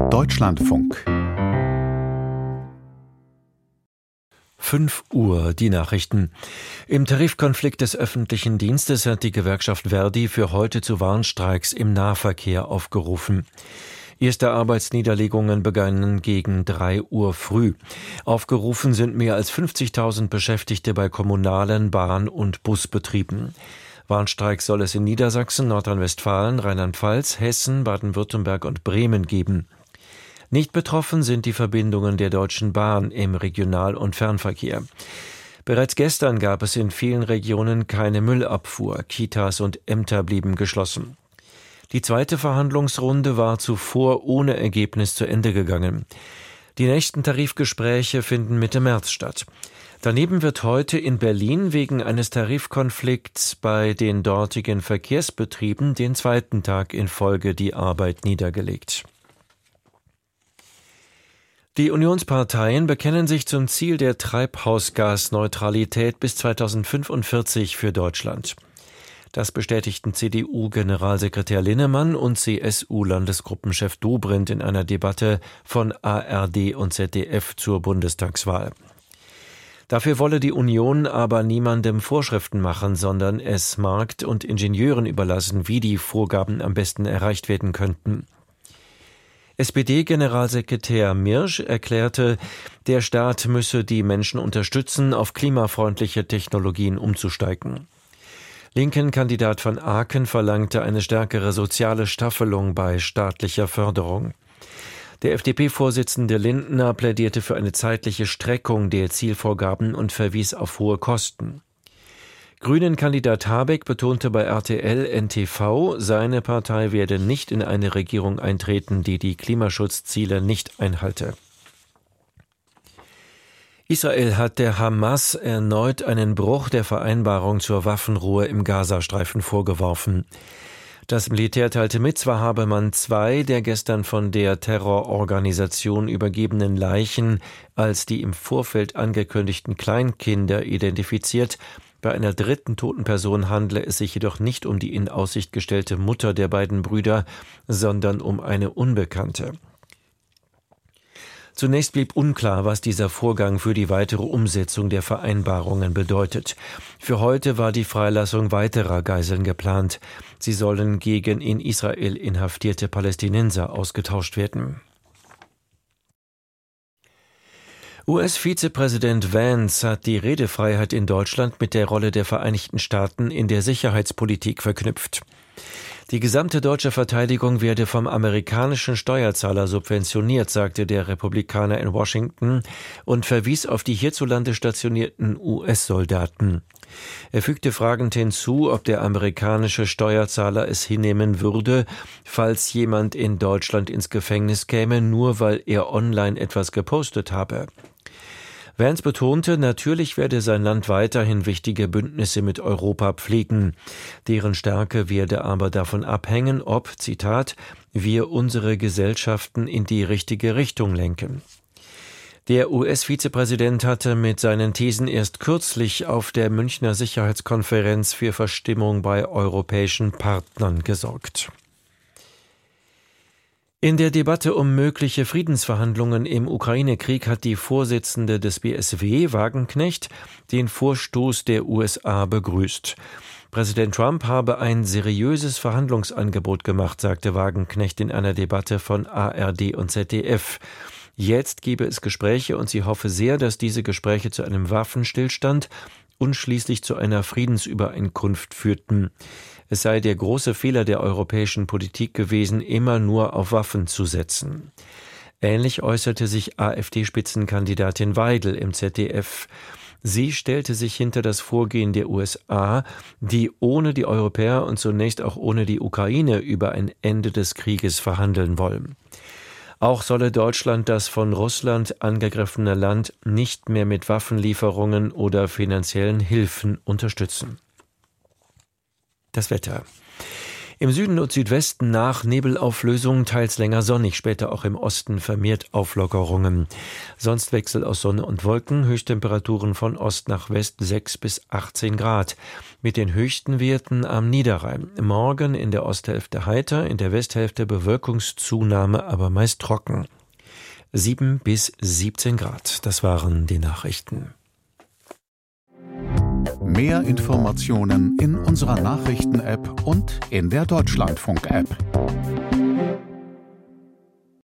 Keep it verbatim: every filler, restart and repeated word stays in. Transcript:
Deutschlandfunk. fünf Uhr, die Nachrichten. Im Tarifkonflikt des öffentlichen Dienstes hat die Gewerkschaft Verdi für heute zu Warnstreiks im Nahverkehr aufgerufen. Erste Arbeitsniederlegungen begannen gegen drei Uhr früh. Aufgerufen sind mehr als fünfzigtausend Beschäftigte bei kommunalen Bahn- und Busbetrieben. Warnstreiks soll es in Niedersachsen, Nordrhein-Westfalen, Rheinland-Pfalz, Hessen, Baden-Württemberg und Bremen geben. Nicht betroffen sind die Verbindungen der Deutschen Bahn im Regional- und Fernverkehr. Bereits gestern gab es in vielen Regionen keine Müllabfuhr. Kitas und Ämter blieben geschlossen. Die zweite Verhandlungsrunde war zuvor ohne Ergebnis zu Ende gegangen. Die nächsten Tarifgespräche finden Mitte März statt. Daneben wird heute in Berlin wegen eines Tarifkonflikts bei den dortigen Verkehrsbetrieben den zweiten Tag in Folge die Arbeit niedergelegt. Die Unionsparteien bekennen sich zum Ziel der Treibhausgasneutralität bis zweitausendfünfundvierzig für Deutschland. Das bestätigten C D U-Generalsekretär Linnemann und C S U-Landesgruppenchef Dobrindt in einer Debatte von A R D und Z D F zur Bundestagswahl. Dafür wolle die Union aber niemandem Vorschriften machen, sondern es Markt und Ingenieuren überlassen, wie die Vorgaben am besten erreicht werden könnten. S P D-Generalsekretär Mirsch erklärte, der Staat müsse die Menschen unterstützen, auf klimafreundliche Technologien umzusteigen. Linken-Kandidat van Aken verlangte eine stärkere soziale Staffelung bei staatlicher Förderung. Der F D P-Vorsitzende Lindner plädierte für eine zeitliche Streckung der Zielvorgaben und verwies auf hohe Kosten. Grünen-Kandidat Habeck betonte bei R T L N T V, seine Partei werde nicht in eine Regierung eintreten, die die Klimaschutzziele nicht einhalte. Israel hat der Hamas erneut einen Bruch der Vereinbarung zur Waffenruhe im Gazastreifen vorgeworfen. Das Militär teilte mit, zwar habe man zwei der gestern von der Terrororganisation übergebenen Leichen als die im Vorfeld angekündigten Kleinkinder identifiziert. Bei einer dritten toten Person handle es sich jedoch nicht um die in Aussicht gestellte Mutter der beiden Brüder, sondern um eine Unbekannte. Zunächst blieb unklar, was dieser Vorgang für die weitere Umsetzung der Vereinbarungen bedeutet. Für heute war die Freilassung weiterer Geiseln geplant. Sie sollen gegen in Israel inhaftierte Palästinenser ausgetauscht werden. U S-Vizepräsident Vance hat die Redefreiheit in Deutschland mit der Rolle der Vereinigten Staaten in der Sicherheitspolitik verknüpft. Die gesamte deutsche Verteidigung werde vom amerikanischen Steuerzahler subventioniert, sagte der Republikaner in Washington und verwies auf die hierzulande stationierten U S-Soldaten. Er fügte fragend hinzu, ob der amerikanische Steuerzahler es hinnehmen würde, falls jemand in Deutschland ins Gefängnis käme, nur weil er online etwas gepostet habe. Vance betonte, natürlich werde sein Land weiterhin wichtige Bündnisse mit Europa pflegen. Deren Stärke werde aber davon abhängen, ob, Zitat, wir unsere Gesellschaften in die richtige Richtung lenken. Der U S-Vizepräsident hatte mit seinen Thesen erst kürzlich auf der Münchner Sicherheitskonferenz für Verstimmung bei europäischen Partnern gesorgt. In der Debatte um mögliche Friedensverhandlungen im Ukraine-Krieg hat die Vorsitzende des B S W, Wagenknecht, den Vorstoß der U S A begrüßt. Präsident Trump habe ein seriöses Verhandlungsangebot gemacht, sagte Wagenknecht in einer Debatte von A R D und Z D F. Jetzt gebe es Gespräche und sie hoffe sehr, dass diese Gespräche zu einem Waffenstillstand und schließlich zu einer Friedensübereinkunft führten. Es sei der große Fehler der europäischen Politik gewesen, immer nur auf Waffen zu setzen. Ähnlich äußerte sich AfD-Spitzenkandidatin Weidel im Z D F. Sie stellte sich hinter das Vorgehen der U S A, die ohne die Europäer und zunächst auch ohne die Ukraine über ein Ende des Krieges verhandeln wollen. Auch solle Deutschland das von Russland angegriffene Land nicht mehr mit Waffenlieferungen oder finanziellen Hilfen unterstützen. Das Wetter. Im Süden und Südwesten nach Nebelauflösung, teils länger sonnig, später auch im Osten vermehrt Auflockerungen. Sonst Wechsel aus Sonne und Wolken, Höchsttemperaturen von Ost nach West sechs bis achtzehn Grad. Mit den höchsten Werten am Niederrhein. Morgen in der Osthälfte heiter, in der Westhälfte Bewölkungszunahme, aber meist trocken. sieben bis siebzehn Grad. Das waren die Nachrichten. Mehr Informationen in unserer Nachrichten-App und in der Deutschlandfunk-App.